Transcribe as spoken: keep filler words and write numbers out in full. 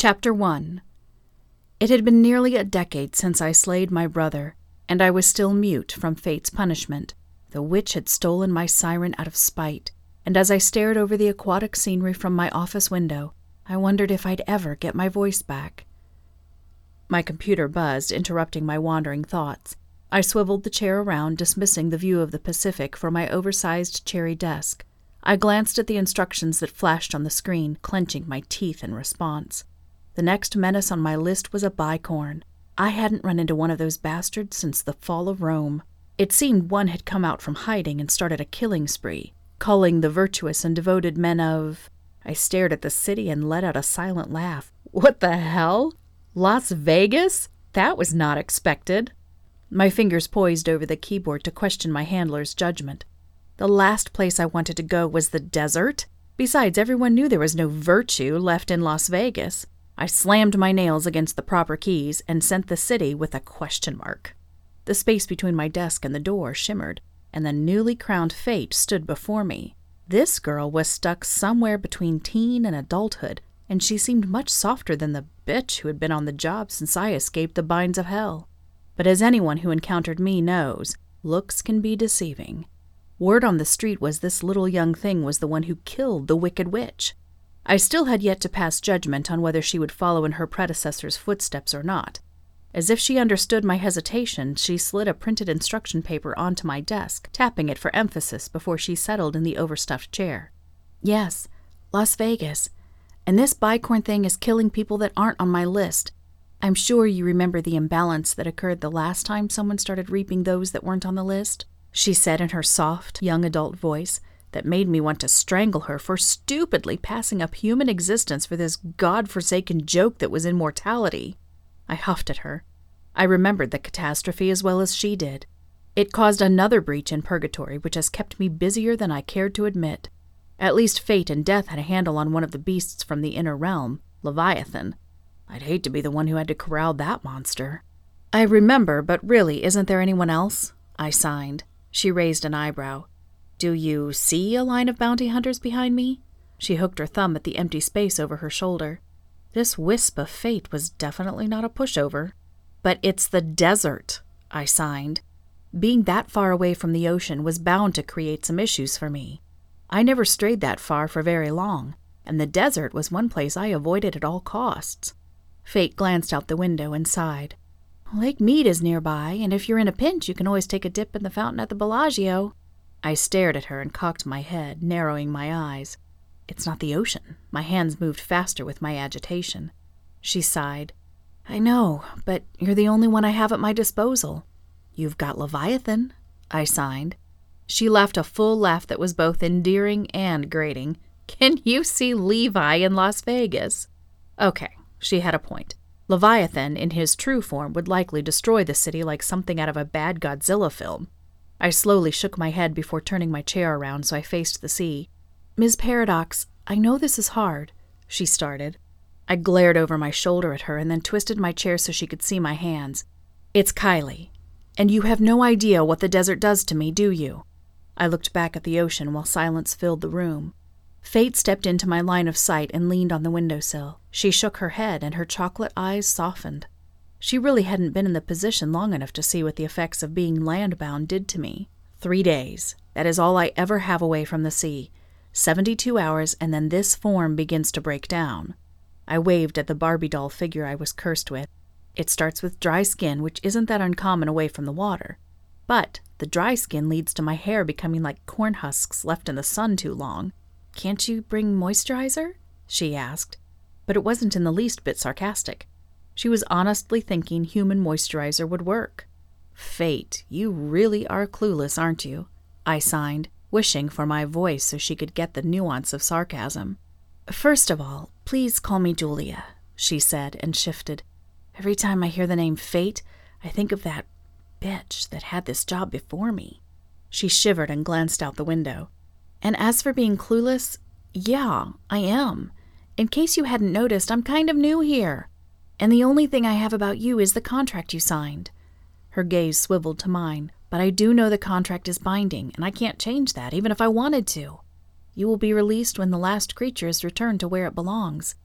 Chapter one. It had been nearly a decade since I slayed my brother, and I was still mute from fate's punishment. The witch had stolen my siren out of spite, and as I stared over the aquatic scenery from my office window, I wondered if I'd ever get my voice back. My computer buzzed, interrupting my wandering thoughts. I swiveled the chair around, dismissing the view of the Pacific from my oversized cherry desk. I glanced at the instructions that flashed on the screen, clenching my teeth in response. The next menace on my list was a bicorn. I hadn't run into one of those bastards since the fall of Rome. It seemed one had come out from hiding and started a killing spree, calling the virtuous and devoted men of... I stared at the city and let out a silent laugh. What the hell? Las Vegas? That was not expected. My fingers poised over the keyboard to question my handler's judgment. The last place I wanted to go was the desert. Besides, everyone knew there was no virtue left in Las Vegas. I slammed my nails against the proper keys and sent the city with a question mark. The space between my desk and the door shimmered, and the newly crowned fate stood before me. This girl was stuck somewhere between teen and adulthood, and she seemed much softer than the bitch who had been on the job since I escaped the binds of hell. But as anyone who encountered me knows, looks can be deceiving. Word on the street was this little young thing was the one who killed the Wicked Witch. I still had yet to pass judgment on whether she would follow in her predecessor's footsteps or not. As if she understood my hesitation, she slid a printed instruction paper onto my desk, tapping it for emphasis before she settled in the overstuffed chair. Yes, Las Vegas. And this bicorn thing is killing people that aren't on my list. I'm sure you remember the imbalance that occurred the last time someone started reaping those that weren't on the list, she said in her soft, young adult voice that made me want to strangle her for stupidly passing up human existence for this god-forsaken joke that was immortality. I huffed at her. I remembered the catastrophe as well as she did. It caused another breach in purgatory which has kept me busier than I cared to admit. At least fate and death had a handle on one of the beasts from the inner realm, Leviathan. I'd hate to be the one who had to corral that monster. I remember, but really, isn't there anyone else? I signed. She raised an eyebrow. Do you see a line of bounty hunters behind me? She hooked her thumb at the empty space over her shoulder. This wisp of fate was definitely not a pushover. But it's the desert, I signed. Being that far away from the ocean was bound to create some issues for me. I never strayed that far for very long, and the desert was one place I avoided at all costs. Fate glanced out the window and sighed. Lake Mead is nearby, and if you're in a pinch, you can always take a dip in the fountain at the Bellagio. I stared at her and cocked my head, narrowing my eyes. It's not the ocean. My hands moved faster with my agitation. She sighed. I know, but you're the only one I have at my disposal. You've got Leviathan, I signed. She laughed a full laugh that was both endearing and grating. Can you see Levi in Las Vegas? Okay, she had a point. Leviathan, in his true form, would likely destroy the city like something out of a bad Godzilla film. I slowly shook my head before turning my chair around so I faced the sea. Miz Paradox, I know this is hard, she started. I glared over my shoulder at her and then twisted my chair so she could see my hands. It's Kylie, and you have no idea what the desert does to me, do you? I looked back at the ocean while silence filled the room. Fate stepped into my line of sight and leaned on the windowsill. She shook her head and her chocolate eyes softened. She really hadn't been in the position long enough to see what the effects of being landbound did to me. Three days. That is all I ever have away from the sea. Seventy-two hours, and then this form begins to break down. I waved at the Barbie doll figure I was cursed with. It starts with dry skin, which isn't that uncommon away from the water. But the dry skin leads to my hair becoming like corn husks left in the sun too long. Can't you bring moisturizer? She asked. But it wasn't in the least bit sarcastic. She was honestly thinking human moisturizer would work. Fate, you really are clueless, aren't you? I signed, wishing for my voice so she could get the nuance of sarcasm. First of all, please call me Julia, she said and shifted. Every time I hear the name Fate, I think of that bitch that had this job before me. She shivered and glanced out the window. And as for being clueless, yeah, I am. In case you hadn't noticed, I'm kind of new here. And the only thing I have about you is the contract you signed. Her gaze swiveled to mine, but I do know the contract is binding, and I can't change that, even if I wanted to. You will be released when the last creature is returned to where it belongs.